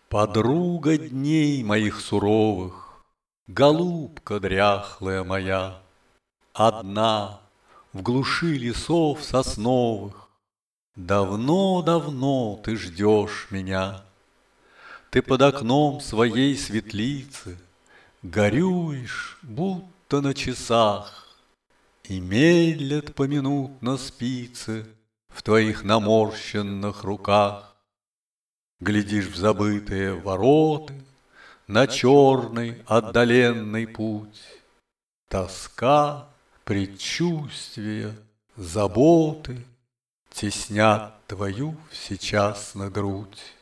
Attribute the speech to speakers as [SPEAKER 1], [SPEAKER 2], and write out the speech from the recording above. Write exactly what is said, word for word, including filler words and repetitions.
[SPEAKER 1] Подруга дней моих суровых, голубка дряхлая моя, одна в глуши лесов сосновых, давно-давно ты ждешь меня. Ты под окном своей светлицы горюешь, будто на часах, и медлят поминутно спицы в твоих наморщенных руках. Глядишь в забытые вороты, на черный отдаленный путь. Тоска, предчувствия, заботы теснят твою сейчас на грудь.